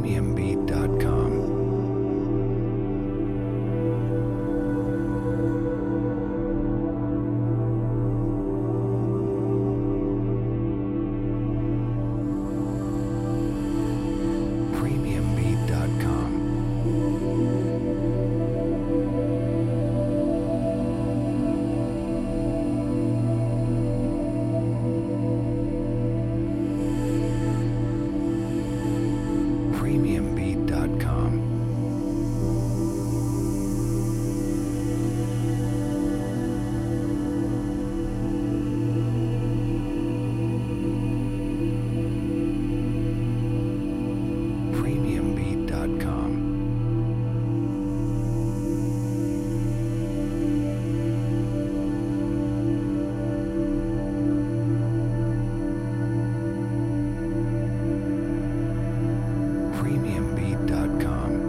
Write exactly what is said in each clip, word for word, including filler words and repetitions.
premium beat dot com. premium beat dot com. premium beat dot com. premium beat dot com.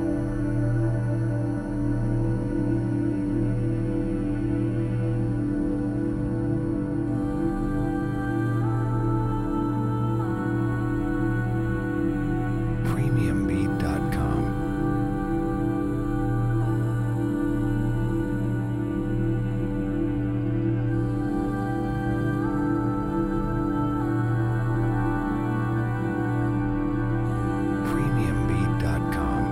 premium beat dot com. premium beat dot com.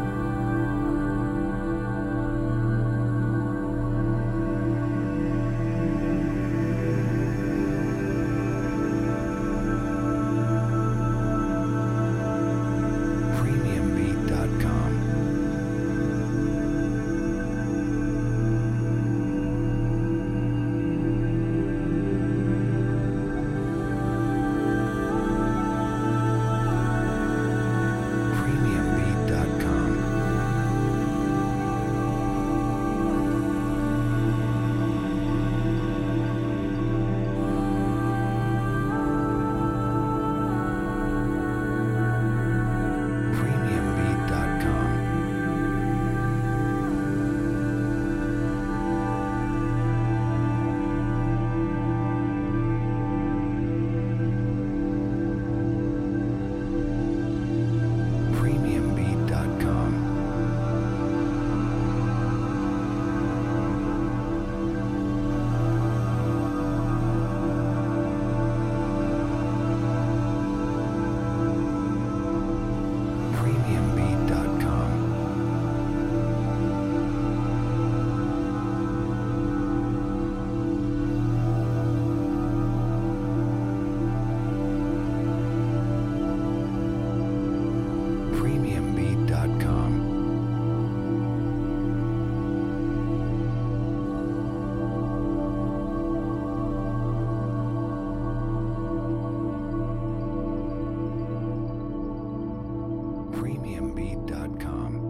premium beat dot com. premium beat dot com. premium beat dot com. premium beat dot com. premium beat dot com. premium beat dot com. premium beat dot com.